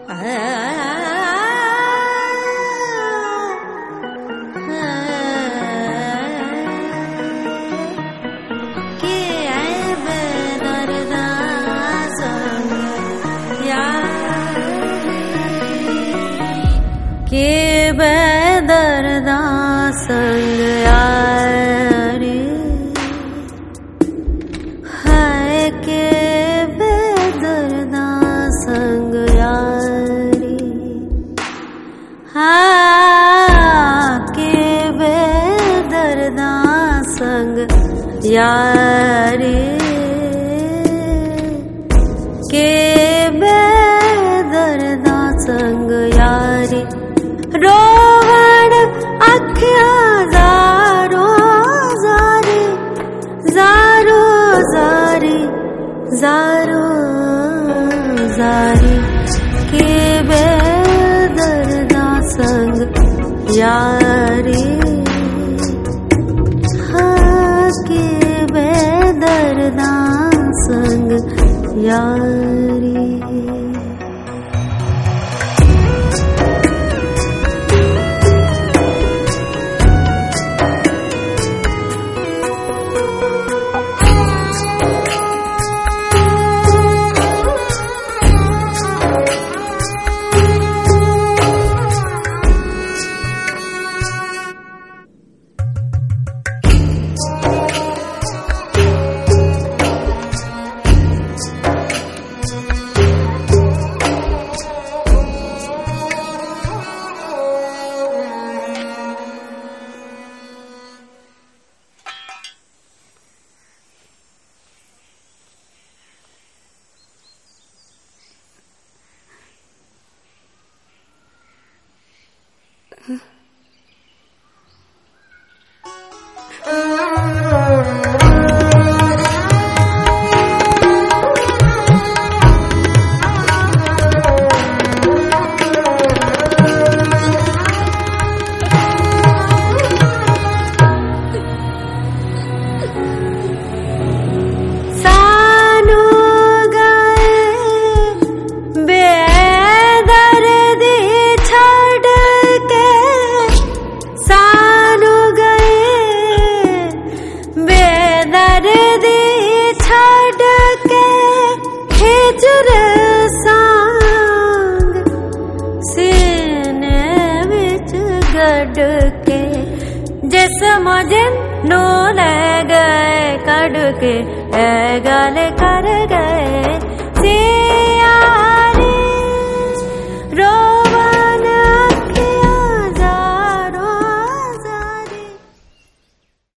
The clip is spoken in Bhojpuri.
बेदर्दा संग यारी है के बेदर्दा संग यारी हाँ के बेदर्दा संग यारी के बेदर्दा संग यारी रोवण अखियां ज़ारो ज़ारी ज़ारो ज़ारी ज़ारो ज़ारी के बेदर्दा संग यारी हाँ के बेदर्दा संग यारी मुझे नो ले गए कड़ के ए गल कर गए